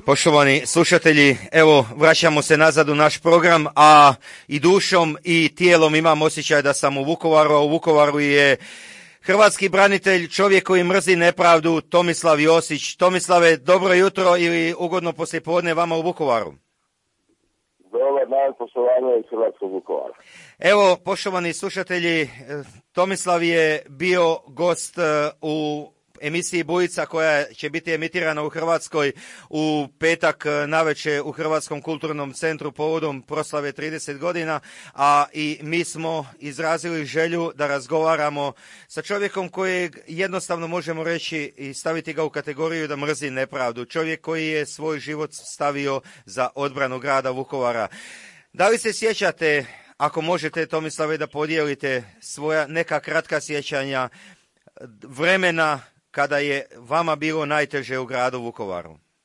Poštovani slušatelji, evo vraćamo se nazad u naš program, a i dušom i tijelom imam osjećaj da sam u Vukovaru, a u Vukovaru je hrvatski branitelj, čovjek koji mrzi nepravdu, Tomislav Josić. Tomislave, dobro jutro ili ugodno poslijepodne vama u Vukovaru. Dobar dan, poštovanje iz Hrvatskog Vukovara. Evo, poštovani slušatelji, Tomislav je bio gost u emisiji Bujica koja će biti emitirana u Hrvatskoj u petak navečer u Hrvatskom kulturnom centru povodom proslave 30 godina, a i mi smo izrazili želju da razgovaramo sa čovjekom kojeg jednostavno možemo reći i staviti ga u kategoriju da mrzi nepravdu. Čovjek koji je svoj život stavio za odbranu grada Vukovara. Da li se sjećate, ako možete, Tomislave, da podijelite svoja neka kratka sjećanja vremena kada je vama bilo najteže u gradu Vukovaru?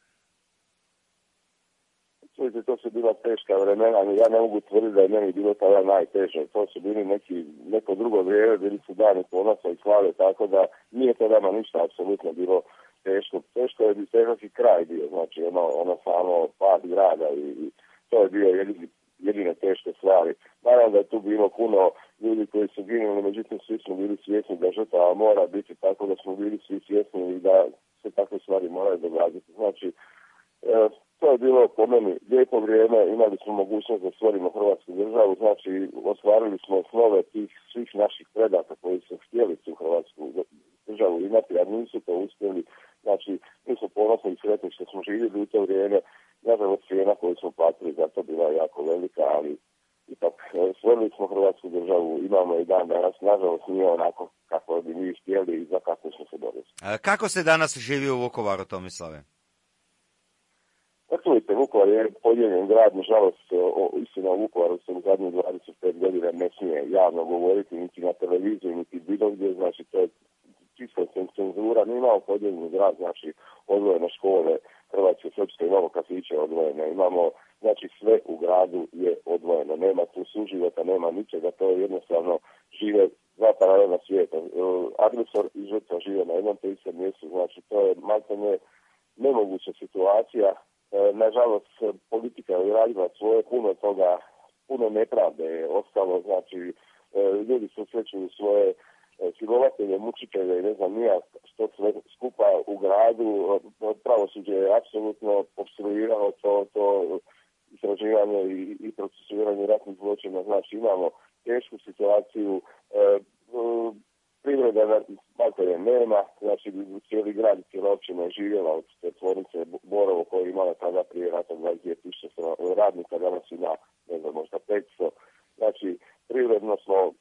Čujte, to su bila teška vremena, ali ja ne mogu tvrditi da je meni bilo tada najteže. To su bili neko drugo vrijeme, bili su dani ponosa i slave, tako da nije to nama ništa apsolutno bilo teško. Teško je težak i kraj bio, znači ono samo pad grada i to je bio jedine teške stvari. Naravno da je tu bilo puno ljudi koji su ginuli, međutim svi smo bili svjesni da žrtva mora biti, tako da smo bili svi svjesni i da se takve stvari moraju događati. Znači, to je bilo po meni lijepo vrijeme, imali smo mogućnost da stvorimo Hrvatsku državu, znači ostvarili smo snove tih svih naših predaka koji su htjeli tu Hrvatsku državu imati, a nisu to uspjeli. Znači, mi smo ponosni i sretni što smo živjeli u to vrijeme. Nažalost, cijena koju smo platili za to bila jako velika, ali ipak stvorili smo Hrvatsku državu, imamo i dan danas, nažalost nije onako kako bi mi htjeli i za kako smo se borili. Kako se danas živi u Vukovaru, Tomislave? Čujte, Vukovar je podijeljen grad, nažalost, istina u Vukovaru se u zadnjih 25 godina ne smije javno govoriti, niti na televiziji, niti bilo gdje, znači to je čisto cenzura, mi imamo podijeljeni grad, znači odvojene škole, hrvatske, srpske i novo kafiće odvojene, imamo, znači sve u gradu je odvojeno, nema tu suživota, nema ničega, to je jednostavno žive dva paralelna svijeta. Agresor i žrtva žive na jednom te istom mjestu, znači to je maltene nemoguća situacija. Nažalost, politika je radila svoje, puno toga, puno nepravde je ostalo, znači ljudi se osjećaju svoje silovatelje, mučitelje i ne znam nija što sve skupa u gradu. Pravosuđe je apsolutno opstruiralo to istraživanje i procesuiranje ratnih zločina. Znači imamo tešku situaciju, privreda maltene nema, znači cijeli grad i cijela općina je živjela od te tvornice Borovo koja je imala tada prije rata 22.000 radnika, danas ima ne znam možda 500. Znači privredno smo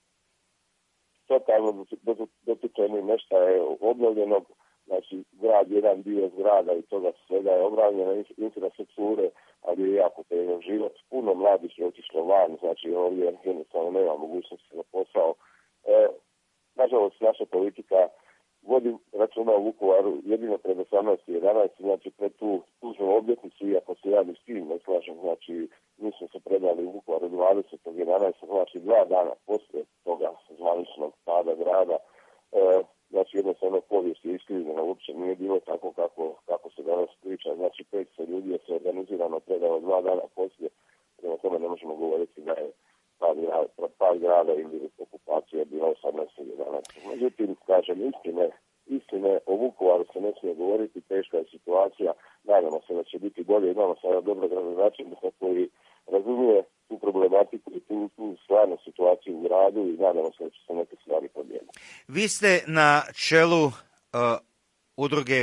totalno dotučeni, nešto je obnovljeno, znači grad, jedan dio zgrada i toga svega je obranjeno, infrastrukture, ali je jako težak život. Puno mladih je otišlo van, znači ovdje jednostavno nema mogućnosti za posao. Nažalost, naša politika vodi računa u Vukovaru jedino pred 18.11, znači pred tu tužnu obljetnicu, iako se ja ni s tim ne slažem, znači mi smo se predali u Vukovaru 20.11, znači 2 dana poslije toga zvaničnog pada grada, znači jednostavno povijest je iskrivljena, uopće nije bilo tako kako se danas priča, znači 500 ljudi je se organizirano predalo 2 dana poslije, prema tome ne možemo govoriti da je pad grada ili okupacija bila 18.11. Međutim, kažem, istine o Vukovaru se ne smije govoriti, teška je situacija, nadamo se da će biti bolje, imamo sada dobro gradonačelnika koji razumije tu problematiku i tu stvarnu situaciju u gradu i nadamo se da će se neke stvari promijeniti. Vi ste na čelu udruge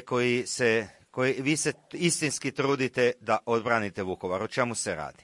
vi se istinski trudite da odbranite Vukovar. O čemu se radi?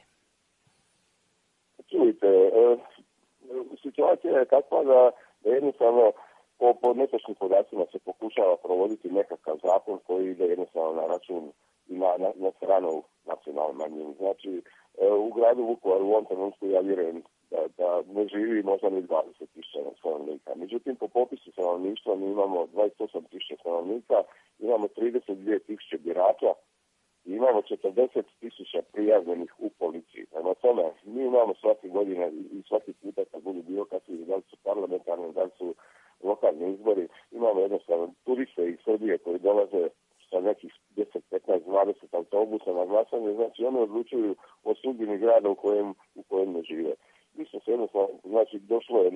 Čujte, situacija je takva da jednostavno po netočnim podacima se pokušava provoditi nekakav zakon koji ide jednostavno na račun i na stranu nacionalne manjine. Znači, u gradu Vukovaru u ovom trenutku ja vjerujem da ne živi možda ni 20.000 stanovnika. Međutim, po popisu stanovništva mi imamo 28.000 stanovnika, imamo 32.000 birača i imamo 40.000 prijavljenih u policiji. Prema tome, mi imamo svake godine i svaki puta kad budu bilo kakvi, da li su parlamentarni, da li su lokalni izbori, imamo jednostavno turiste iz Srbije koji dolaze sa nekih 10, 15, 20 autobusa na glasanje, znači oni odlučuju o sudbini grada u kojem ne žive. Mi smo se jednostavno, znači došlo je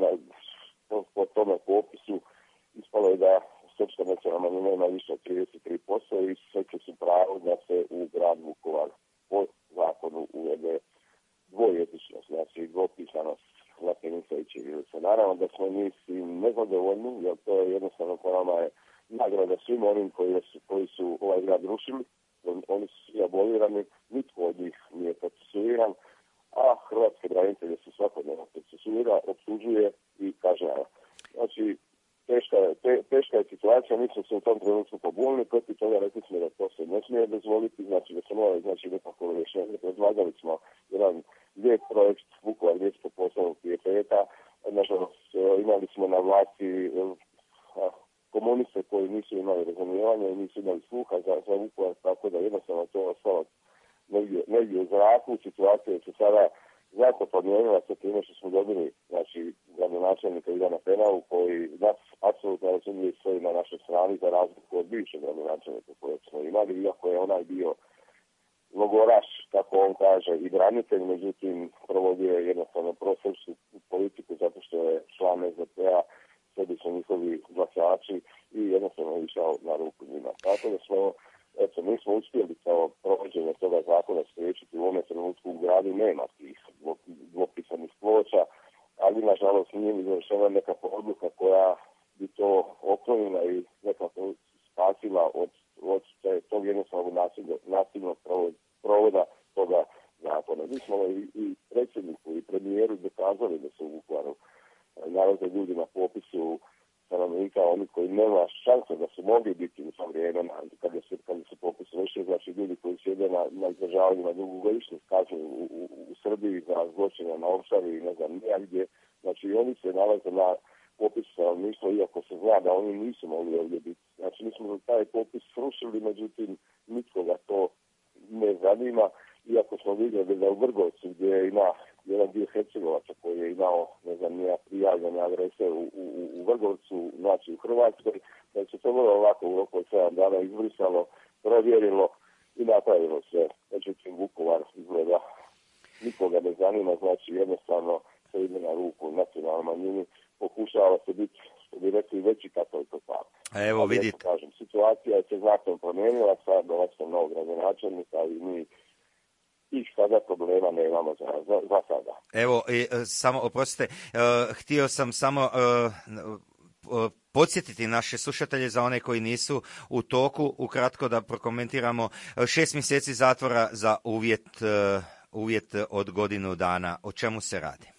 po tome popisu, ispalo je da srpska nacionalna manjina ima više od 33% i stekli su pravo da se u grad Vukovar po zakonu uvede dvojezičnost, znači dvopisanost latinica i ćirilica. Naravno da smo mi s tim nezadovoljni, jer to je jednostavno po nama je nagrada svim onim koji su ovaj grad rušili. Oni su svi abolirani, nitko od njih nije procesuiran, a hrvatske branitelje se svakodnevno procesuira, optužuje i kažnjava. Znači, teška je situacija, mi smo se u tom trenutku pobunili, protiv toga rekli smo da to se ne smije dozvoliti, znači da se morali nekako rješenje. Predlagali smo jedan lijep projekt Vukovar lijepskog poslovnog pijeteta. Nažalost, imali smo na vlasti komuniste koji nisu imali razumijevanja i nisu imali sluha za Vukovar, tako da jednostavno to ostalo negdje u zraku. Situacija se sada jako promijenila sa time što smo dobili, znači, gradonačelnika Ivana Penavu, koji nas apsolutno razumije stoji na našoj strani za razliku od bivšeg gradonačelnika kojeg smo imali, iako je onaj bio logoraš, kako on kaže, i branitelj, međutim provodio je jednostavno prosrpsku politiku zato što je član SDP-a, sebi su njihovi glasači i jednostavno je išao na ruku njima. Tako da smo, mi smo uspjeli kao provođenje toga zakona spriječiti u ovome trenutku u gradu nema tih dvopisanih ploča, ali nažalost nije izvršena nekakva odluka koja bi to oklonila i nekako spasila od tog jednostavnog nasilnog provoda toga zakona. Mi smo i predsjedniku i premijeru dokazali da se u Vukovaru nalaze ljudi na popisu stanovnika, oni koji nema šanse da su mogli biti u to vrijeme kada se popis vršio, znači ljudi koji sjede na izdržavanju na dugogodišnjih kazni u Srbiji za zločine na Ovčari i ne znam nigdje, znači oni se nalaze na popisu stanovništva, iako se zna da oni nisu mogli ovdje biti. Znači mi smo taj popis srušili, međutim nikoga to ne zanima, iako smo vidjeli da u Vrgorcu gdje ima jedan dio Hercegovaca koji je imao, ne znam, prijavljene adrese u Vrgorcu, znači u Hrvatskoj, da se to vrlo ovako u roku od 7 dana izbrisalo, provjerilo i napravilo sve. Međutim, Vukovar izgleda nikoga ne zanima, znači jednostavno se ide na ruku nacionalnoj manjini, pokušava se biti, što bi rekli, veći katoliko pap. Evo vidite. Kažem, situacija se znatno promijenila sa dolaskom novog gradonačelnika i mi ih sada problema nemamo za sada. Evo, samo oprostite, htio sam samo podsjetiti naše slušatelje za one koji nisu u toku, ukratko da prokomentiramo 6 mjeseci zatvora za uvjet od godinu dana. O čemu se radi?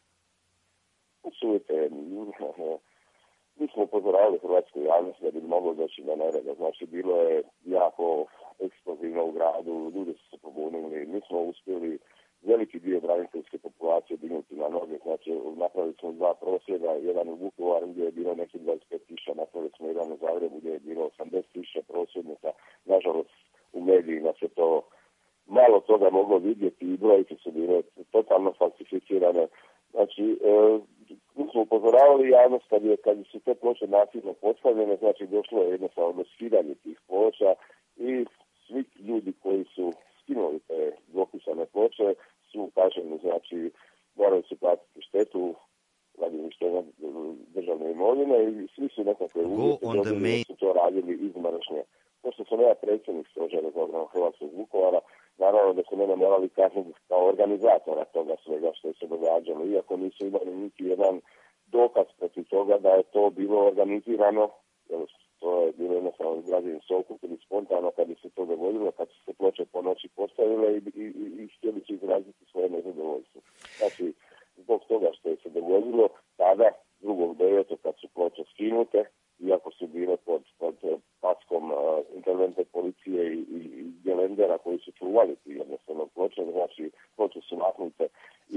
Čujte, mi smo upozoravali hrvatsku javnost da bi moglo doći do nereda. Znači, bilo je jako eksplozivno u gradu, ljudi su se pobunili, mi smo uspjeli veliki dio braniteljske populacije dignuti na noge, znači napravili smo 2 prosvjeda, jedan u Vukovaru gdje je bilo neki 25.000, napravili smo jedan u Zagrebu gdje je bilo 80.000 prosvjednika, nažalost u medijima se to malo toga moglo vidjeti i brojke su bile totalno falsificirane. Znači, mi smo upozoravali javnost kad su te ploče nasilno postavljene, znači došlo je jednostavno do skidanja tih ploča i svi ljudi koji su skinuli te dvopisane ploče su kaženi, znači moraju se platiti štetu radi uništenja državne imovine i svi su nekakve uvjeti dobili da su to radili iz mržnje. Pošto sam ja predsjednik stožera za obranu Hrvatskog Vukovara, naravno da su mene morali kazniti kao organizatora toga svega što je se događalo, iako nisu imali niti jedan dokaz protiv toga da je to bilo organizirano, jer to je bilo jednostavno izgrađeni sukob ili spontano kad se to dogodilo, kad su se ploče po noći postavile i htjeli su izraziti svoje nezadovoljstvo. Znači, zbog toga što je se dogodilo, tada, 2.9. kad su ploče skinute, iako su bile pod paskom interventne policije i gelendera koji su čuvali ti jednostavno ploče, znači ploče su maknute i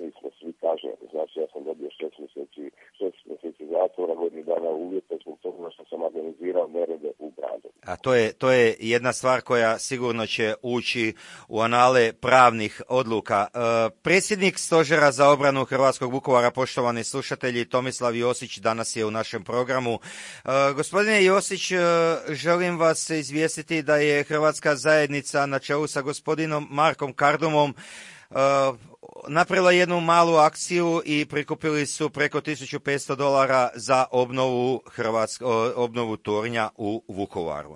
mi smo svi kažnjeni. Znači, ja sam dobio 6 mjeseci zatvora, godinu dana uvjeta zbog toga što sam organizirao nerede u gradu. A to je jedna stvar koja sigurno će ući u anale pravnih odluka. Predsjednik Stožera za obranu Hrvatskog Vukovara, poštovani slušatelji, Tomislav Josić danas je u našem programu. Gospodine Josić, želim vas izvijestiti da je Hrvatska zajednica na čelu sa gospodinom Markom Kardumom napravila jednu malu akciju i prikupili su preko $1.500 za obnovu tornja u Vukovaru.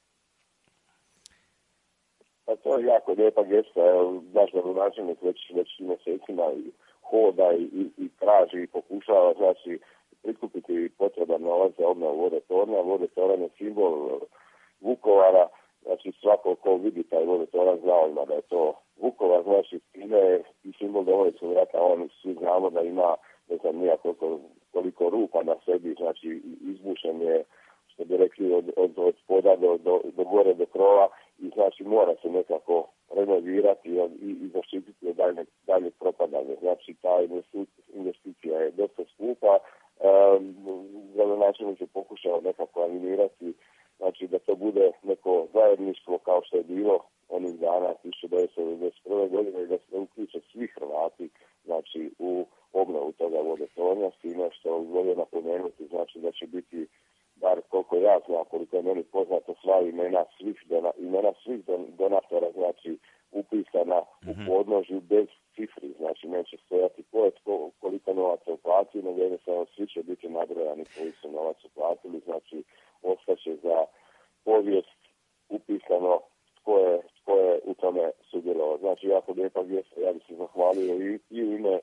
Pa to je jako lijepa gesta. Naš gradonačelnik već mjesecima hoda i traži i pokušava, znači, prikupiti potreban novac za obnovu vodotornja. Vodotoranj je simbol Vukovara. Znači, svako ko vidi taj vodotoranj zna odmah da je to Vukovar, znači time je i simbol Domovinskog rata. Oni svi znamo da ima, ne znam nija koliko rupa na sebi, znači izbušen je, što bi rekli, od spoda do gore do krova, i znači mora se nekako renovirati i zaštititi od daljnjeg propadanja. Znači, ta investicija je dosta skupa. Gradonačelnik je pokušao nekako animirati, znači da to bude neko zajedništvo kao što je bilo onih dana 1991. godine i da se uključe svi Hrvati, znači, u obnovu toga vodotornja, s time što volio napomenuti, znači da će biti, bar koliko ja znam, koliko je meni poznato, sva imena svih donatora, znači, upisana u podnožju bez cifri, znači neće stojati koliko novaca uplatio, nego jednostavno svi će biti nabrojani koji su novac uplatili, znači ostaće za povijest upisano tko je u tome sudjelovao. Znači, jako lijepa gesta, ja bih se zahvalio i u ime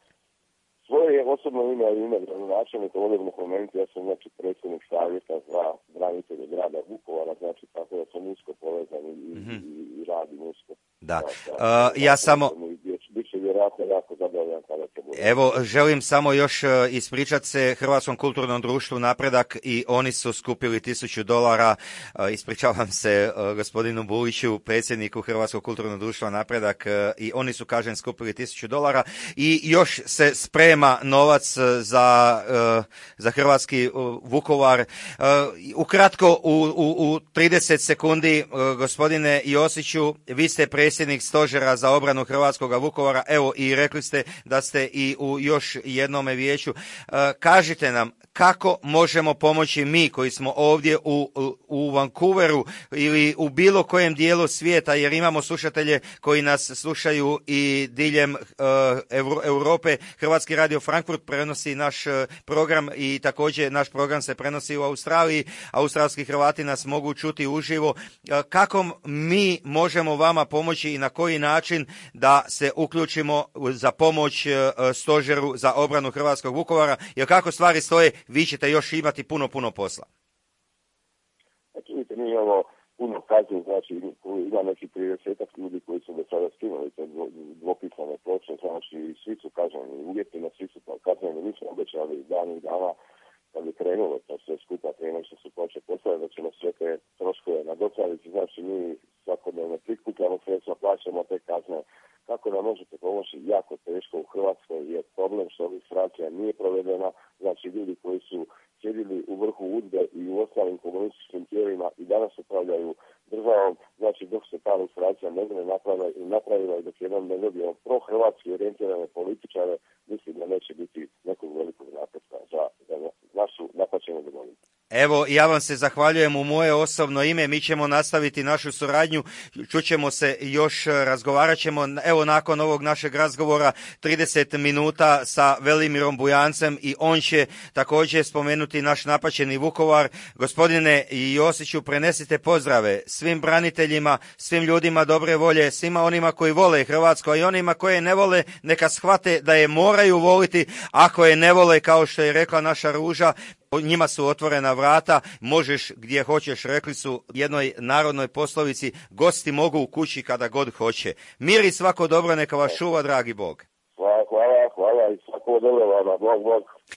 svoje osobno ime i ime gradonačelnika, volim napomenuti, ja sam, znači, predsjednik savjeta za branitelje grada Vukovara, znači tako da sam usko povezan i radim usko. Da, ja samo... Biće vjerojatno jako zadovoljan kada će bude. Evo, želim samo još ispričati se Hrvatskom kulturnom društvu Napredak, i oni su skupili $1.000. Ispričavam se gospodinu Buliću, predsjedniku Hrvatskog kulturnog društva Napredak, i oni su, kažem, skupili $1.000 i još se sprema novac za hrvatski Vukovar. Ukratko, u 30 sekundi, gospodine Josiću, vi ste predsjednik Stožera za obranu Hrvatskog Vukovara, evo, i rekli ste da ste i u još jednome vijeću. Kažite nam kako možemo pomoći mi koji smo ovdje u Vancouveru ili u bilo kojem dijelu svijeta, jer imamo slušatelje koji nas slušaju i diljem Europe. Hrvatski radio Frankfurt prenosi naš program i također naš program se prenosi u Australiji. Australski Hrvati nas mogu čuti uživo. Kako mi možemo vama pomoći i na koji način da se uključimo za pomoć Stožeru za obranu Hrvatskog Vukovara, jer kako stvari stoje, vi ćete još imati puno posla. Znači, vidite, mi imamo puno kazni, znači ima neki 30-ak ljudi koji su do sada skinuli te dvopisane ploče, znači svi su kažnjeni, uvjetima svi su kažnjeni, mi smo obećali danih dana kad bi krenulo to sve skupa prije nego što su ploče postavljene, da ćemo sve te troškove nadoknaditi, znači mi svakodnevno prikupljamo sredstva, plaćamo te kazne. Kako nam možete pomoći? Jako teško u Hrvatskoj je problem što registracija nije provedena, znači ljudi koji su sjedili u vrhu UDBE i u ostalim komunističkim tijelima i danas upravljaju državom, znači dok se ta registracija ne bude napravila i dok jednom ne dobijemo prohrvatski orijentirane političare, mislim da neće biti nekog velikog napretka za našu napačenu domovinu. Evo, ja vam se zahvaljujem u moje osobno ime, mi ćemo nastaviti našu suradnju, čućemo se još, razgovarat ćemo, evo nakon ovog našeg razgovora 30 minuta sa Velimirom Bujancem i on će također spomenuti naš napačeni Vukovar. Gospodine Josiću, prenesite pozdrave svim braniteljima, svim ljudima dobre volje, svima onima koji vole Hrvatsku, a i onima koje ne vole, neka shvate da je moraju voliti, ako je ne vole, kao što je rekla naša Ruža, njima su otvorena vrata, možeš gdje hoćeš, rekli su jednoj narodnoj poslovici, gosti mogu u kući kada god hoće. Mir i svako dobro, neka vas čuva dragi Bog. Hvala i svako dobro vama, Bog.